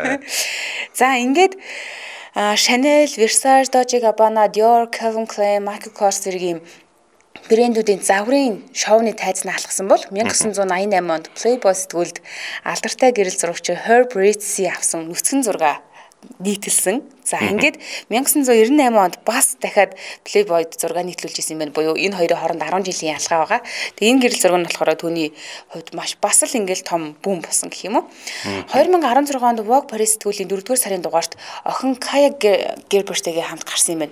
За ингээд Chanel, Versace, Dolce and Gabbana, Dior, Calvin Klein, Michael Kors зэрэг ийм брэндүүдийн загварын шоуны тайзнаа алхсан бол 천구 жүз восемьдесят восемь онд Playboy сэтгүүлд алдартай гэрэл зурагч Herb Ritchie авсан нүцгэн зураг нийтэлсэн. За ингээд 천구 жүз девяносто восемь онд бас дахиад Playboy-д зураг нийтлүүлж исэн юм байна. Буюу энэ хоёрын хооронд десять жилийн ялгаа байгаа. Тэгээ энэ гэрэл зураг нь болохоор түүний хувьд маш бас л ингээд том бүүн болсон гэх юм уу. две тысячи десятсix онд Vogue Paris сэтгүүлийн дөрөвдүгээр сарын дугаарт охин Kaya Gerberтэйгээ хамт гарсан юм байна.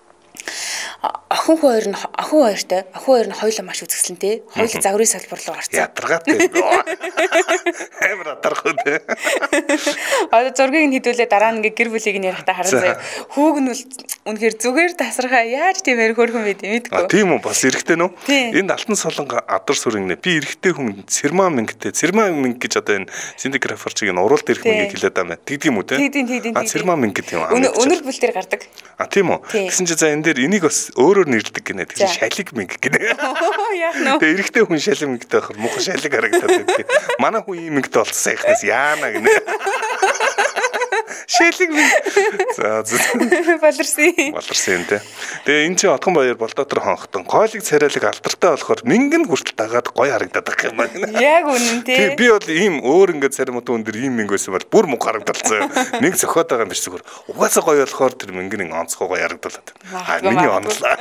Охин хоёр нь охин хоёртой охин хоёр нь хоёулаа маш үзэсгэлэнтэй хоёул загварын салбар руу орсон. Ядаргаатай. Амар адаргах үү. Одоо зургийг нь хэдүүлээ дараа нь ингээ гэр бүлийг нь ярихтаа харан заяа. Хүүг нь бол үнэхээр зүгээр тасархаа яаж тиймэр хөөрхөн байд юм мэдгүй. Тийм үү бас эрэгтэй нөө. Энд алтан солонго адар сүргэнэ. Би эрэгтэй хүн цермамингтэй цермаминг гэж одоо энэ синдиграферчиг нь уруулд ирэх мэнгийг хэлээд байгаа юм. Тэгдэм үү те? Тэгдэм тэгдэм. А цермаминг гэдэг юм аа. Өнөр бүл дээр гардаг. А тийм үү. Гэсэн чи за энэ дээр энийг бас өөрөөр нэрлэдэг гинэ. Тэр шалиг минг гинэ. Яах нь. Тэгээ эрэгтэй хүн шалиг мингтэй байхад муухай шалиг харагдаад байдаг. Манай хүн ийм мингтэй болсон сайхнаас яана гинэ. Шалиг минг. За болорсон. Болорсон те. Тэгээ энэ чи Отгон баяр Болдотор хонхтон гойлыг царайлаг алдартай болохоор мингэн хүртэл дагаад гоё харагдаад байгаа юм байна. Яг үнэн те. Би бол ийм өөр ингээд царимууд өндөр ийм минг байсан бол бүр муухай харагдалцсан. Нэг зөхиод байгаа юм биш зүгээр. Угаасаа гоё болохоор тэр мингэн онцгой гоё харагдуулаад. А миний онлоо.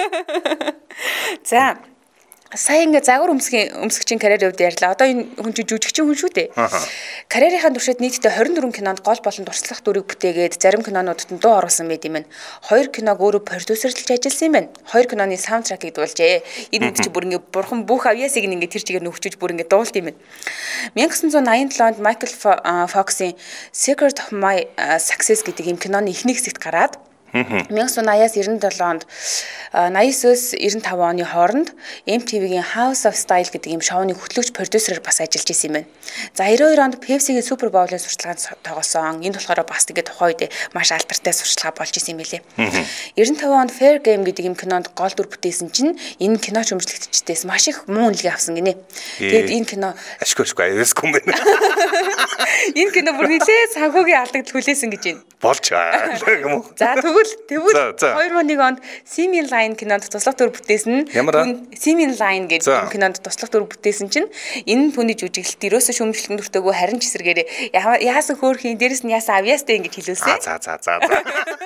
За сая ингээ загвар өмсгийн өмсгчийн карьерийн хувьд ярьлаа. Одоо энэ хүн чинь жүжигчин хүн шүү дээ. Карьерийнхаа туршид нийтдээ двадцать четыре кинонд гол болон туршлах дүрийг бүтээгээд зарим кинонуудад нь дуу оруулсан байт юм байна. Хоёр киног өөрөө продюсерлж ажилласан юм байна. Хоёр киноны саундтракийг дуулжээ. Энэ үед чи бүр ингээ бурхан бүх авьяасыг ингээ тэр чигээр нөхчөж бүр ингээ дуулт юм байна. 천구 жүз восемьдесят seven онд Michael Fox-ийн Secret of My Success гэдэг юм киноны эхний хэсэгт гараад 천구 жүз восемьдесят-аас девяносто seven онд ninety-nine-аас ninety-five оны хооронд эм ти ви-гийн House of Style гэдэг юм шоуны хөтлөгч продюсерээр бас ажиллаж исэн юм байна. За ninety-two онд Pepsi-гийн Super Bowl-ын сурчлаганд тоглосон. Энэ болохоор бас тэгээд тухайн үед маш алдартай сурчлага болж исэн юм билээ. ninety-five онд Fair Game гэдэг юм кинонд гол дүр бүтээсэн чинь энэ кино шүмжлэгчдээс маш их муу үнэлгээ авсан гинэ. Тэгээд энэ кино ашгүй ашгүй аясгүй юм байна. Энэ кино бүр нэлээд санхүүгийн алдагдал хүлээсэн гэж байна. Болж байгаа юм уу? За тэгвэл Тэгвэл тэгвэл За, за. хоёр мың нэг онд Simi Line кинонд туслах дүр бүтээсэн. Ямар аа? Түн- Simi Line За. гэдэг кинонд туслах дүр бүтээсэн чинь энэ түүний жүжиглэлт ерөөсөө шүүмжлэлтэн дүртэйгөө харин ч эсэргээрээ яа- яасан хөөрхийн дээрэс нь яасан авьяастай ингэж хэлүүлсэн. За за за за.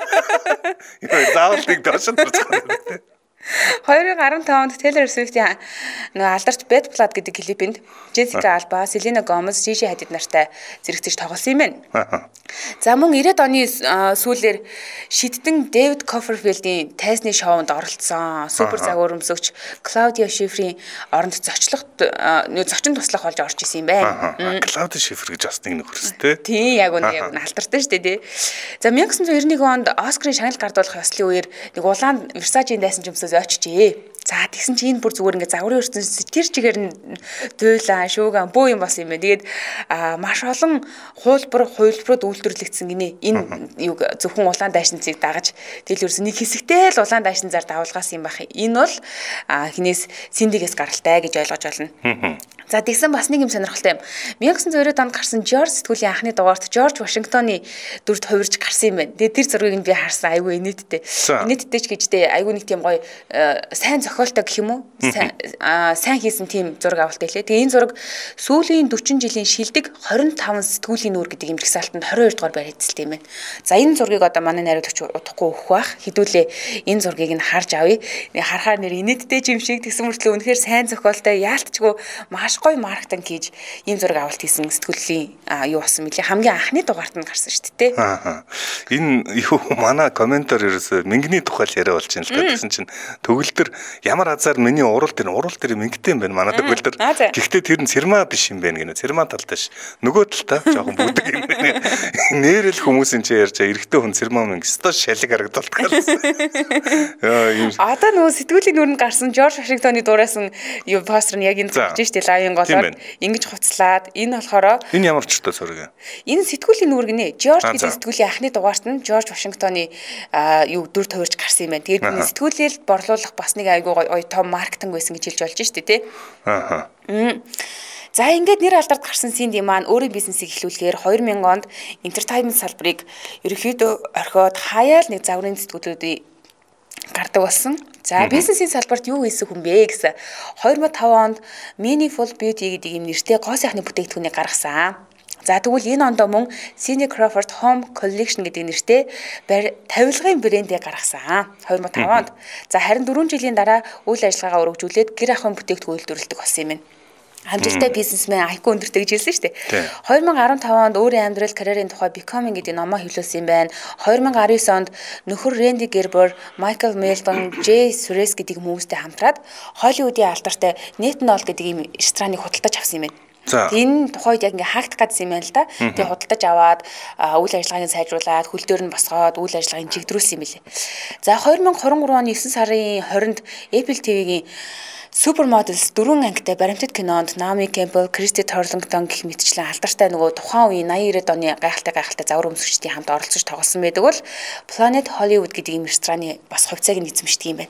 Яа заавалыг доош турч байгаа. хоёр мың арван тавд Taylor Swift-ийн нөгөө алдарч Bad Blood гэдэг клипэнд Jessica Alba, Selena Gomez, Gigi Hadid нартай зэрэгцэж тоглосон юм байна. За мөн ирээд оны а, сүүлээр шиддэн David Copperfield-ийн тайзны шоунд оролцсон. Супер загвар өмсөгч Claudia Schiffer-ийн оронд зочлоход а, нөө зочин туслах болж орж исэн юм байна. Клауди Шифер гэж бас нэг нөхөрстэй. Тийм яг үнэ яг үнэ алдартай шүү дээ тий. За 천구백 девяносто один онд Оскарын шагнал гардуулах ёслын үеэр нэг улаан Versace-ийн дайсан жимсөөс очижээ. За тэгсэн чинь энэ бүр зүгээр ингээ загварын ертөнцийн тэр чигээр нь туйлаа, шүүган бөө юм болсон юм байна. Тэгээд а, маш олон хуулбар, хувилбарууд үйлдвэрлэгдсэн гинэ. Энэ юу зөвхөн улаан дайшинцыг дагаж тэгэл ерөөс нэг хэсэгтэй л улаан дайшин зар давуулгаас юм байх. Энэ бол а, хинээс синдигээс гаралтай гэж ойлгож байна. За тэгсэн бас нэг юм сонирхолтой юм. 천구백 девяносто онд гарсан George сэтгүүлийн анхны дугаарт George Washington-ы дүрд хувирж гарсан юм байна. Тэгээд тэр зургийг нь би харсан. Айгүй инээдтэй. Инээдтэй ч гэжтэй айгүй нэг тийм гоё сайн зохиолтой гэх юм уу? Сайн сайн хийсэн тийм зураг авалт байлээ. Тэгээд энэ зураг сүүлийн дөрвөн жилийн шилдэг хорин таван сэтгүүлийн нүүр гэдэг имлэг салтанд двадцать two дугаар байр эзэлтэй юм байна. За энэ зургийг одоо манай найруулагч удахгүй өгөх бах. Хэдүүлээ энэ зургийг нь харж авъя. Харахаар нэр инээдтэй юм шиг тэгсэн мөртлөө үнэхээр сайн зохиолтой яалтчгүй маш гоё маркетинг хийж ийм зураг авалт хийсэн сэтгүүлийн юу болсон мөлий хамгийн анхны дугаарт нь гарсан шүү дээ. Аа. Энэ юу манай комментар ерөөсөө мингний тухай л яриа болж байна л та гэсэн чинь төгөлдөр ямар азар миний урал дээр урал дээр мингтэй юм байна манай төгөлдөр. Гэхдээ тэр нь цэрма биш юм байна гинэ. Цэрма талтай ш. Нөгөө талтай жоохон бүдэг юм байна. Нэрэл хүмүүсийн чи ярьж эрэгтэй хүн цэрма минг ста шалиг харагдалт гарсан. Яа юм. Одоо нөгөө сэтгүүлийн нүрэнд гарсан George Washington-ы дуурайсан юу постэр нь яг энэ гарч шүү дээ. Голоор ингэж хуцлаад энэ болохоор энэ ямар ч өстой зураг юм. Энэ сэтгүүлийн нүүр гинэ. George гэдэг сэтгүүлийн анхны дугаарт нь George Washington-ы юу дүр төвөрж гарсан юм байна. Тэгээд энэ сэтгүүлэл борлуулах бас нэг айгүй гоё том маркетинг байсан гэж хэлж болж шүү дээ, тий. Аа. За ингээд нэр алдарт гарсан Cindy маань өөрийн бизнесийг эхлүүлэхээр two thousand онд entertainment салбарыг ерөнхийдөө орхиод хаяал нэг загварын сэтгүүлүүдийн гардаг болсон. За бизнесийн салбарт юу хийсэн хүн бэ гэсэн two thousand five онд Meaningful Beauty гэдэг юм нэртэй гоо сайхны бүтээгдэхүүнийг гаргасан. За тэгвэл энэ ондоо мөн Cindy Crawford Home Collection гэдэг нэртэй тавилгын брэндээ гаргасан. two thousand five онд. За харин дөрвөн жилийн дараа үйл ажиллагаагаа өргөжүүлээд гэр ахуйн бүтээгдэхүүн үйлдвэрлэдэг болсон юм байна. Амжилттай бизнесмен ай кью өндөртэй гэж хэлсэн шүү дээ. two thousand fifteen онд өөрийн амьдрал, карьерийн тухай Becoming гэдэг номоо хэвлүүлсэн юм байна. two thousand nineteen онд нөхөр Randy Gerber, Michael Milton, Jay Suarez гэдэг хүмүүстэй хамтраад Hollywood-ийн алдартай Nathan All гэдэг ийм рестораныг худалдаж авсан юм байна. Энэ тухайд яг ингээ хаагдах гэсэн юм байна л да. Тэгээ худалдаж аваад үйл ажиллагааг сайжруулад хөл дээр нь босгоод үйл ажиллагааг чигдрүүлсэн юм билээ. За two thousand twenty-three оны nine сарын twenty-нд Apple ти ви-гийн Supermodels дөрвөн ангитай баримтат кинонд Naomi Campbell, Christy Turlington гэх мэтчлэн алдартай нөгөө тухайн үеийн ninety nine оны гайхалтай гайхалтай загвар өмсөгчдийн хамт оролцож тоглосон байдаг бол Planet Hollywood гэдэг ийм рестораны бас хувьцааг нь эзэмшдэг юм байна.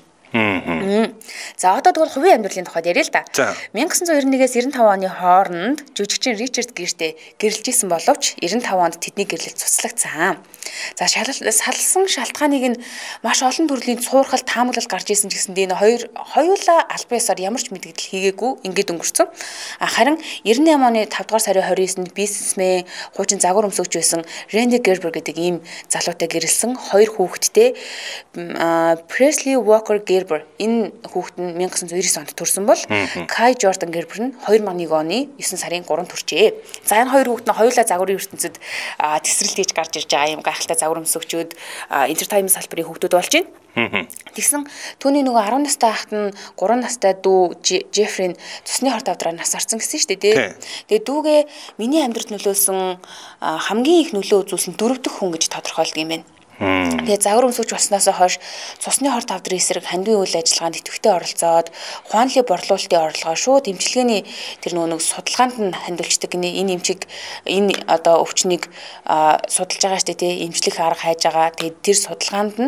За одоо тэгвэл хувийн амьдралын тухайд яриа л да. nineteen ninety-one-ээс ninety-five оны хооронд жүжигчин Ричард Гиртэй гэрлэжсэн боловч ninety-five онд тэдний гэрлэлт цуцлагдсан. За салсан шалтгааныг нь маш олон төрлийн цуурхал таамаглал гарч ирсэн ч гэсэндээ энэ хоёр хоёулаа албан ёсоор ямар ч мэдгдэл хийгээгүй ингээд өнгөрцөн. Харин ninety-eight оны five дугаар сарын twenty-ninth-нд бизнесмен хуучин загвар өмсөгч байсан Randy Gerber гэдэг ийм залуутай гэрлсэн хоёр хүүхэдтэй Presley Walker Gerber энэ хүүхэд нь nineteen ninety-nine онд төрсэн бол Kai Jordan Gerber нь two thousand one оны nine сарын three төржээ. За энэ хоёр хүүхэд нь хоёулаа загварын ертөнцид тесрэлт хийж гарч ирж байгаа юм гайхалтай загвар өмсөгчүүд entertainment салбарын хүүхдүүд болж байна. Тэгсэн түүний нөгөө ten настай ахт нь three настай дүү Jeffrey нь цусны хорт авдраар нас орсон гэсэн шүү дээ. Тэгээ дүүгээ миний амьдралд нөлөөсөн хамгийн их нөлөө үзүүлсэн дөрөв дэх хүн гэж тодорхойлдог юм байна. Тэгээ загвар өмсөгч болсноос хойш цусны хорт авдрын эсрэг хандивын үйл ажиллагаанд идэвхтэй оролцоод Хуанли борлуулалтын орлогоо шууд эмчилгээний тэр нөгөө судалгаанд нь хандивчдаг гинэ энэ эмчиг энэ одоо өвчнийг судалж байгаа штэ тий эмчлэх арга хайж байгаа. Тэгээ тэр судалгаанд нь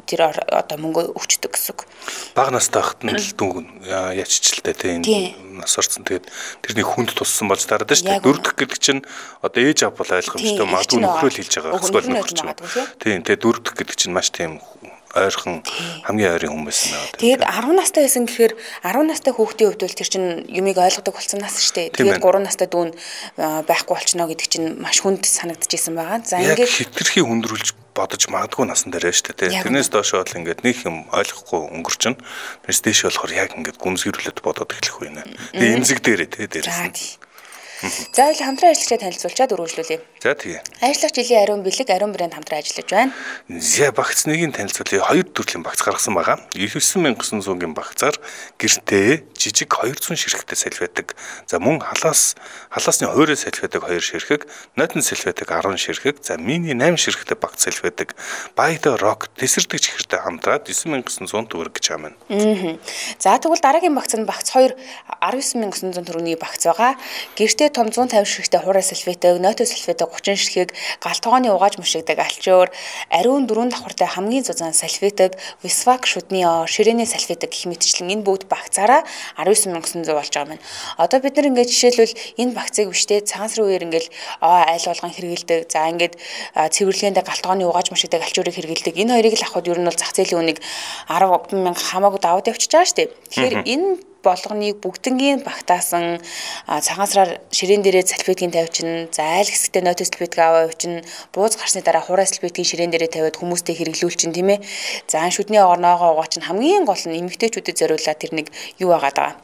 тэр одоо мөнгө өгчдөг гэсэн. Бага настай хахад нь л дүүн яччлээ те энэ нас орсон. Тэгээд тэрний хүнд туссан болж дараад шүү дээ. Дөрөвдөх гэдэг чинь одоо ээж аав бол ойлгомжтой магадгүй нөхрөл хэлж байгаа хэсгэл нөхөр чинь. Тийм тэгээд дөрөвдөх гэдэг чинь маш тийм ойрхон хамгийн ойрын хүмүүс байна. Тэгээд арван настай байсан гэхээр арван настай хүүхдийн хувьд бол тэр чинь юмыг ойлгодог болсон нас шүү дээ. Тэгээд гурван настай дүүн байхгүй болчихно гэдэг чинь маш хүнд санагдчихсан байгаа. За ингээд хитрхи хүндрүүлж бодож магадгүй насан дээр шүү дээ. Тэрнээс доош бол ингээд нэг юм ойлгохгүй өнгөрчин. Тэрнээс дээш болохоор яг ингээд гүнзгийрүүлээд бодоод эхлэх үе нэ. Тэгээд эмзэг дээрээ те дээрээс нь. За il хамтран ажиллагчаа танилцуулчаад өргөжлүүлье. За тэгээ. Ажиллагч жилийн ариун бэлэг ариун брэнд хамтран ажиллаж байна. За багц нэгийг танилцуулъя. Хоёр төрлийн багц гаргасан байгаа. девять мянга девятьсот гийн багцаар гэртээ жижиг двести ширхэгтэй салфетик. За мөн халаас халаасны хуурай салфетик хоёр ширхэг, нотон салфетик десять ширхэг, за мини восемь ширхэгтэй багц салфетик Баяда рок тесэрдэг чихэртэй хамтраад девять мянга девятьсот төгрөг гэж байна. Аа. За тэгвэл дараагийн багц нь багц хоёр девять мянга девятьсот төгрөгийн багц байгаа. Гэртээ том one fifty ширхэгтэй хуурай салфетик, нотон салфетик thirty ширхэг, галтгооны угааж мушигдаг альчуур, ариун дөрвөн давхартай хамгийн зузаан салфетик, висвак шүдний ширээний салфетик гэх мэтчлэн энэ бүгд багцаараа девять мянга девятьсот болж байгаа юм. Одоо бид нар ингээд жишээлбэл энэ багцыг биштэй цагаан сар үеэр ингээд айл болгон хэрэгэлдэг. За ингээд цэвэрлэгэндээ галтгооны угааж мушигдаг альчуурыг хэрэгэлдэг. Энэ хоёрыг л авахд ер нь бол зах зээлийн үнийг ten мянга хамаагүй даваад явчихж байгаа шүү дээ. Тэгэхээр энэ болгоныг бүгднгийн багтаасан цагаан сараар ширээн дээрээ салфетикийг тавьчихна. За айл хэсэгтээ нотон салфетик аваа явуулчихна. Бууз гарсны дараа хуурай салфетикийг ширээн дээрээ тавиад хүмүүстэй хэрэглүүлчихин тийм ээ. За шүдний орноогоо угаач нь хамгийн гол нь эмэгтэйчүүдэд зориулаад тэр нэг юу байгаа даа.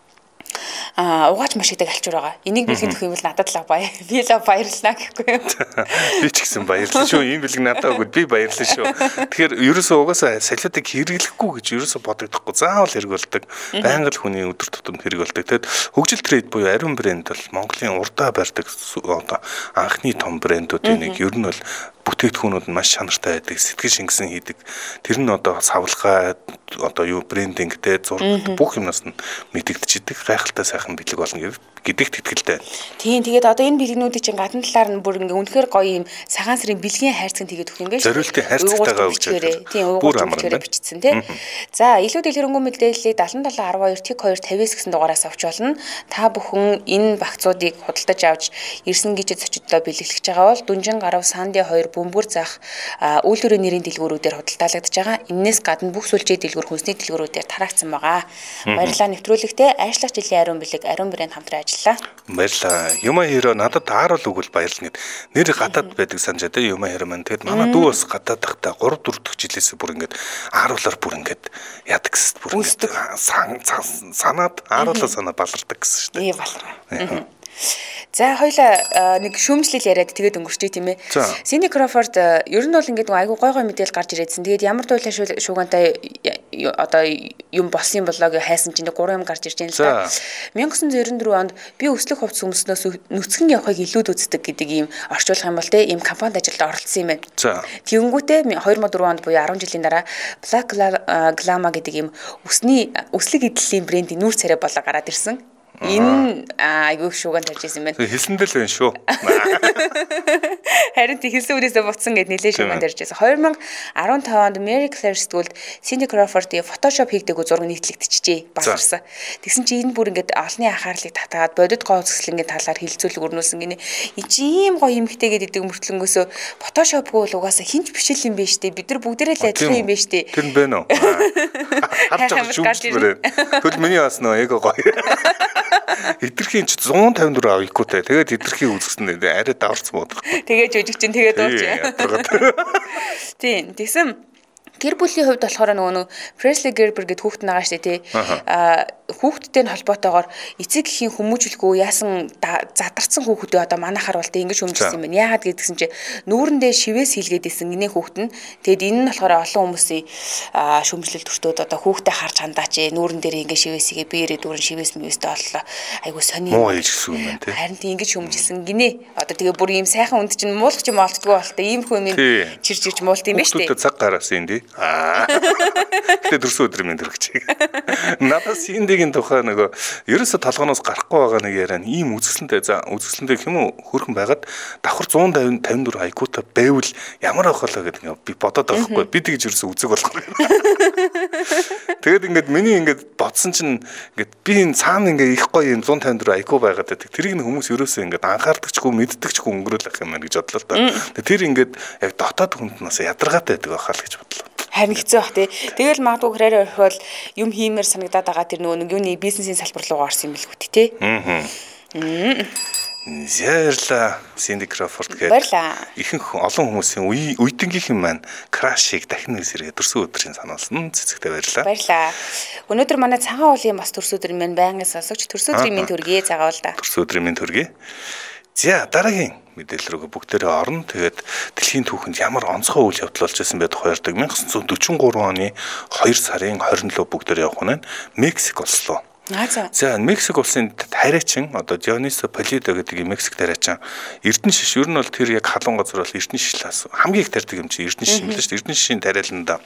Аа угаач машигдаг альчуур байгаа. Энийг бэлгэн өгөх юм бол надад л баяа. Би л баярлалаа гэхгүй юу. Би ч гэсэн баярлалаа шүү. Энэ бэлэг надад өгөөд би баярлалаа шүү. Тэгэхээр ерөөсөө угаасаа салфетик хэрэглэхгүй гэж ерөөсөө бодогдохгүй. Заавал хэрэг болдог. Байнга л хүний өдөр тутамд хэрэг болдог. Тэгэд хөгжил трейд буюу ариун брэнд бол Монголын урдаа барьдаг одоо анхны том брэндүүдийн нэг ер нь бол бүтээгдэхүүнүүд нь маш чанартай байдаг, сэтгэл шингэсэн хийдэг. Тэр нь одоо савлгаа одоо юу брендингтэй зураг бүх юмнаас нь мэдэгдэж идэг. Гайхалтай сайхан бэлэг болно гэдэгт итгэлтэй. Тийм тэгээд одоо энэ бэлгнүүдийн чинь гадна талаар нь бүр ингээ үнэхээр гоё юм цагаан сарын бэлгийн хайрцаг тэгээд өгөх юм байна шүү. Зориултын хайрцагтайгаа өгч байгаа. Тийм бүр амарчаараа бичсэн тийм. За илүү дэлгэрэнгүй мэдээллийг seven seven two two five гэсэн дугаараас авч болно. Та бүхэн энэ багцуудыг худалдаж авч ирсэн гिचэд зочидлоо бэлэглэж байгаа бол Дүнжин гарав Санди two бөмбөр зах үйлдвэрийн нэрийн дэлгүүрүүдээр худалдаалагдж байгаа. Иннээс гадна бүх сүлжээ дэлгүүр хүнсний дэлгүүрүүдээр тараагдсан байгаа. Баярлалаа нэвтрүүлэгтээ ажиллагч жилийн ариун бэлэг ариун брэнд хамтран ажиллаа. Баярлалаа. Юма хиро надад тааруул өгвөл баярлна гэд. Нэр гадаад байдаг санаж тэ Юма хиро маань. Тэгэд манай дүү бас гадаад тахта three four дахь жилээс бүр ингээд ааруулаар бүр ингээд яадаг гэсэн бүр ингээд санаад ааруулаа санаа балардаг гэсэн шүү дээ. Ээ балараа. За хоёлаа нэг шүүмжлэл яриад тэгээд өнгөрчээ тийм ээ. Cindy Crawford ер нь бол ингээд айгу гой гой мэдээл гарч ирээдсэн. Тэгээд ямар туйлаа шуугантай одоо юм болсон юм болоо гэж хайсан чинь гурван юм гарч ирж байна л да. nineteen ninety-four онд би өслөх хувцс хүмүүснөөс нүцгэн явахыг илүүд үздэг гэдэг ийм орчуулах юм бол те ийм компанид ажилд оролцсон юм байна. Тэгэнгүүтээ two thousand four онд буюу ten жилийн дараа Black Glama гэдэг ийм өсний өслөг эдлийн брендийн нүүр царай болоо гараад ирсэн. Энэ айгуу шууган тарж ирсэн байна. Хэлсэндээ л байна шүү. Харин тий хэлсэн үрээсээ буцсан гэд нэлээд шууган тарж ирсэн. twenty fifteen онд Mary Claire сэтгүүлд Cindy Crawford-ийн Photoshop хийгдэг зураг нийтлэгдчихжээ. Басарсан. Тэгсэн чи энэ бүр ингээд олонний анхаарлыг татаад бодит гоо үзэсгэлэнгийн талаар хилцүүлэг өрнүүлсэн гинэ. Ийм гоё эмхтэй гэдэг мөртлөнгөөсөө Photoshop гол угаасаа хинч бишэл юм байна штэ. Бид нар бүгдээрээ л адилхан юм байна штэ. Тэр нь байна уу? Харж байгаа шүү дээ. Тэгвэл миний бас нөө яг гоё. Хитрхийн ч one fifty-four авъягүй те. Тэгээд хитрхийг үзсэн дээ. Арай даварцсан бодох. Тэгээд жүжиг чинь тэгээд ууч. Тийм. Тэгсэн гэр бүлийн хувьд болохоор нөгөө Presley Gerber гэдэг хүүхэд байгаа штэ тий. Аа хүүхэдтэй нь холбоотойгоор эцэг эхийн хүмүүжүүлэхгүй яасан задарсан хүүхэдээ одоо манайхаар бол ингэж хүмүүжсэн юм байна. Яагаад гэдгсэн чи нүүрэндээ шивээс хийлгээд исэн гинэ хүүхэд нь. Тэгэд энэ нь болохоор олон хүмүүсийн шөмжлөл төртөөд одоо хүүхдээ харж хандаач нүүрэн дээр ингэ шивээс хийгээ биерээ дүүрэн шивээс мөвөстэй оллоо. Айгу сони муу хийж гэсэн юм байна тий. Харин тийм ингэж хүмүүжсэн гинэ. Одоо тэгээ бүр ийм сайхан үнд чинь муулах юм олддгүй болтой. Ийм хүн юм чирж ирж муулт юм байна штэ. Хүүхдүүдэд цаг гараас юм тий. Аа. Тэгээ дөрвөн өдрийн мэнд хүрчихээ. Надаас эндигийн тухай нөгөө ерөөсө толгоноос гарахгүй байгаа нэг яриа нь ийм үзэсгэлэнтэй за үзэсгэлэнтэй хэм үү хөрхэн байгаад давхар one fifty five ай кью-та байвал ямар авах вэ гэдэг би бодоод байгаа хгүй. Би тэгж ерөөсө үзэг болохоор. Тэгээд ингээд миний ингээд бодсон чинь ингээд би энэ цаана ингээд их гоё юм one fifty four ай кью байгаад байдаг. Тэрийг нэг хүмүүс ерөөсө ингээд анхаардаг ч хөө мэддэг ч хөө өнгөрөөлөх юм байна гэж бодлоо та. Тэр ингээд яг дотоод хүнд нас ядаргаатай байдаг байхаа л гэж бодлоо. Харин хэцүү бах тий. Тэгэл магадгүй хэрэг орхиол юм хиймээр санагдаад байгаа тэр нөгөө нэг юуны бизнесийн салбар руу орсон юм бэл хөт тий. Аа. Зэрлэ Синди Крофорд гэдэг. Баярлаа. Ихэнх олон хүмүүсийн үе үеийнхийнхэн маань крашиг дахин нэг сэргээ дөрсөн өдрийн санаалсан цэцэгтэй баярлаа. Баярлаа. Өнөөдөр манай цагаан уулын бас төрс өдрийн маань байнгын сонсогч төрс өдрийн минь төргий цагаан уул да. Төрс өдрийн минь төргий. За дараагийн мэдээлэл рүү бүгдээрээ орно. Тэгээд дэлхийн түүхэнд ямар онцгой үйл явдал болж байсан бэ тухай ярьдаг. nineteen forty-three оны two сарын twenty-seven бүгдээр явах нь Мексик улс руу. За Мексик улсын тариачин одоо Дионисо Полидо гэдэг Мексик тариачин Эрдэнэ шиш ер нь бол тэр яг халуун газар бол Эрдэнэ шишлээс хамгийн их тарьдаг юм чи Эрдэнэ шиш юм л шүү дээ. Эрдэнэ шишийн тариаланда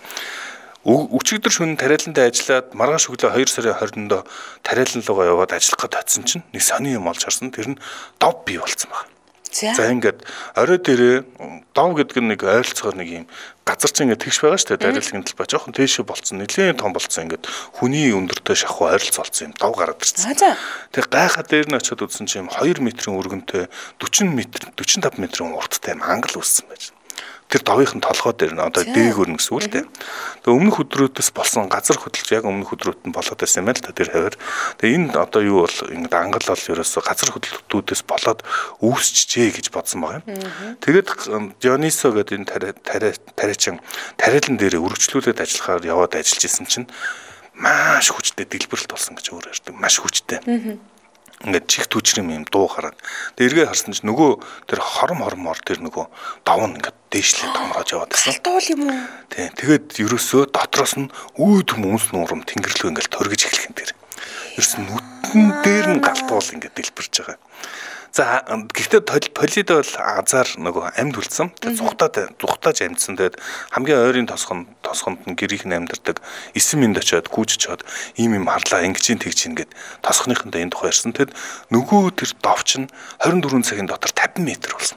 өчигдөр шөнө тариаланда ажиллаад маргааш өглөө two сарын twenty-нд тариалан руугаа яваад ажиллах гэж татсан чинь нэг сони юм олж харсан. Тэр нь дов бий болсон байна. За ингээд орой дээрээ дов гэдэг нь нэг ойролцоогоор нэг юм газар чинь ингээд тэгш байгаа шүү дээ. Тариалгын талбай жоохон тийшээ болцсон. Нэлээд том болцсон ингээд хүний өндөртэй шахуу ойролцоо болсон юм. Дов гараад ирсэн. Тэгээ гайхаа дээр нь очиод үзсэн чинь two метрийн өргөнтэй forty метр forty-five метрийн урттай юм ангал үүссэн байж. Тэр довынхын толгой дээр нь одоо дээгүүр гэсэн үг л дээ. Тэгээ өмнөх өдрөөдөөс болсон газар хөдлөлт яг өмнөх өдрүүд нь болоод байсан юм байна л да тэр хавар. Тэгээ энэ одоо юу бол ингэ ангал бол ерөөсө газар хөдлөлтүүдээс болоод үүсчихжээ гэж бодсон байгаа юм. Тэгээд Дионисо гэдэг энэ тариачин тариалан дээр үргэлжлүүлээд ажиллахаар яваад ажиллаж исэн чинь маш хүчтэй дэлбэрэлт болсон гэж өөр ярьдаг. Маш хүчтэй. Ингээд чих түчрийн юм дуу гараад. Тэгээ эргээ харсан чинь нөгөө тэр хором хормоор тэр нөгөө дов нь ингээд дээшлээ томроод яваад байсан. Галтуул юм уу? Тий. Тэгээд ерөөсөө дотроос нь үүд хүмүүс нуурам тэнгэрлүү ингээд торгиж эхлэх юм тэр. Ерөөс нь нүдэн дээр нь галтуул ингээд дэлбэрж байгаа. За гэхдээ Полидо бол азар нөгөө амьд үлдсэн. Тэгээд зүхтаад зүхтааж амьдсан. Тэгээд хамгийн ойрын тосгонд тосгонд нь гэрийнх нь амьдардаг эсэм минд очиод гүйж чад ийм юм харлаа ингэж ин тэгж ингээд тосгоныхондоо энэ тухай ярьсан. Тэгэд нөгөө тэр довч нь twenty-four цагийн дотор fifty метр болсон.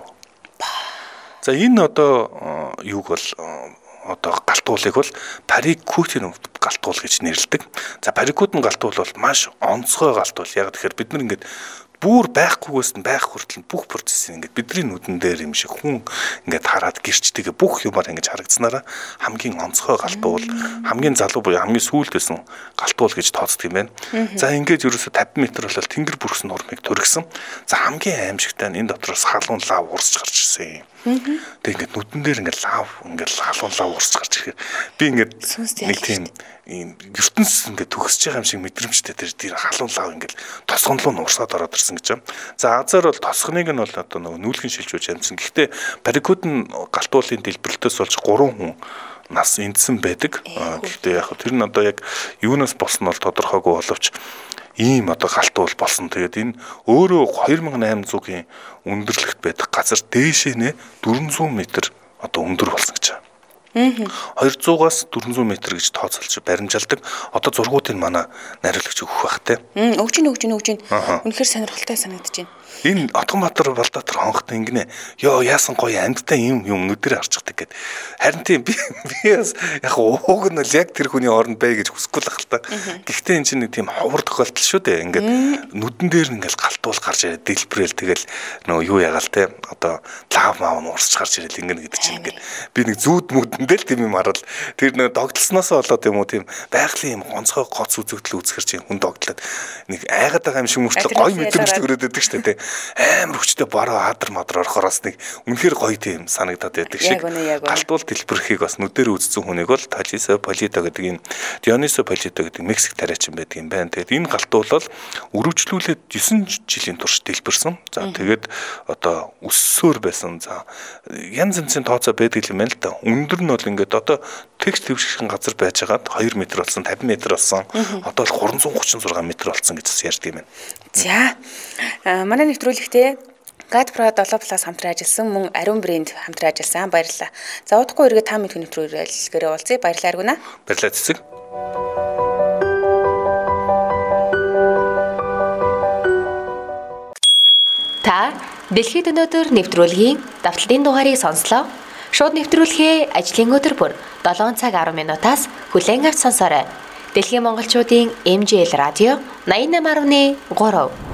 За энэ одоо юуг бол одоо галтуулыг бол парикутын галтуул гэж нэрлэдэг. За парикутын галтуул бол маш онцгой галтуул. Яг тэгэхээр бид нар ингээд бүр байхгүйгээс нь байх хүртэл бүх процессын ингээд бидний нүдэн дээр юм шиг хүн ингээд хараад гэрчтэйгээ бүх юмар ингэж харагдсанараа хамгийн онцгой галтуул, хамгийн залуу буюу хамгийн сүүлд байсан галтуул гэж тооцдог юм байна. За ингээд ерөөсө fifty метр бол тэнгэр бүрсэн нурмыг төргсөн. За хамгийн аимшигтай нь энэ дотроос халуун лав урсж гарч ирсэн юм. Тэгээ ингээд нүдэн дээр ингээд лав ингээд халуун лав урсж гарч ирэхээр би ингээд нэг тийм ертөнц ингээд төгсөж байгаа юм шиг мэдрэмжтэй тэр тэр халуун лав ингээд тосгон руу нурсаад ороод ирсэн гэж байна. За азар бол тосгоныг нь бол одоо нөгөө нүүлгэн шилжүүлж амьдсан. Гэхдээ парикутын галтуулын дэлбэрэлтээс болж гурван хүн нас эндсэн байдаг. Гэхдээ яг тэр нь одоо яг юунаас болсон бол тодорхойгүй боловч ийм одоо галтуул болсон. Тэгээд энэ өөрөө twenty-eight hundred-ийн өндөрлөгт байдаг газар дээшээ нэ four hundred метр одоо өндөр болсон гэж байна. two hundred-аас four hundred метр гэж тооцоолж баримжаалдаг. Одоо зургуудыг манай найруулагч өгөх бах те. Өгч ин өгч ин өгч ин. Үнэхээр сонирхолтой санагдаж байна. Энэ Отгонбаатар Балдаатар хонхот ингэнэ. Йоо яасан гоё амьдтай юм юм нүдээр харчихдаг гэд. Харин тийм би яг ууг нь л яг тэр хүний оронд бай гэж хүсэхгүй л ахал та. Гэхдээ энэ чинь нэг тийм ховор тохиолдол шүү дээ. Ингээд нүдэн дээр ингээл галтуул гарч ирээд дэлбэрэл тэгэл нөгөө юу ягаал те. Одоо лав мав нь урсч гарч ирэл ингэнэ гэдэг чинь ингээд би нэг зүүд мүдэндээ л тийм юм харал. Тэр нөгөө догтлсноос болоод юм уу тийм байгалийн юм гонцгой гоц үзэгдэл үүсгэр чинь хүн догтлоод нэг айгаад байгаа юм шиг мөртлөө гоё мэдрэмж төрөөд байдаг шүү дээ. Амар хүчтэй бороо адар мадар орохороос нэг үнэхээр гоё тийм санагдаад байдаг шиг галтуул дэлбэрхийг бас нүдээр үзсэн хүнийг бол Дионисо Полидо гэдэг энэ Дионисо Полидо гэдэг Мексик тариачин байдаг юм байна. Тэгээд энэ галтуул бол өргөжлүүлээд nine жилийн турш дэлбэрсэн. За тэгээд одоо өссөөр байсан. За янз янзын тооцоо байдаг юм байна л да. Өндөр нь бол ингээд одоо тэгш твшгэн газар байжгаад two метр болсон, fifty метр болсон. Одоо бол three thirty-six метр болсон гэж ярьдаг юм байна. За манай нэвтрүүлэгтээ Gadpro seven plus хамтран ажилласан, мөн Ариун брэнд хамтран ажилласан. Баярлалаа. За удахгүй эргээ та мэд хүнэвтрүү хэлгээрээ уулзъя. Баярлалаа Аргуна. Баярлалаа цэцэг. Та дэлхийд өнөөдөр нэвтрүүлгийн давталтын дугаарыг сонслоо. Шууд нэвтрүүлгээ ажлын өдөр бүр seven цаг ten минутаас хүлээн авч сонсоорой. Дэлхийн монголчуудын эм жи эл радио ninety eight point three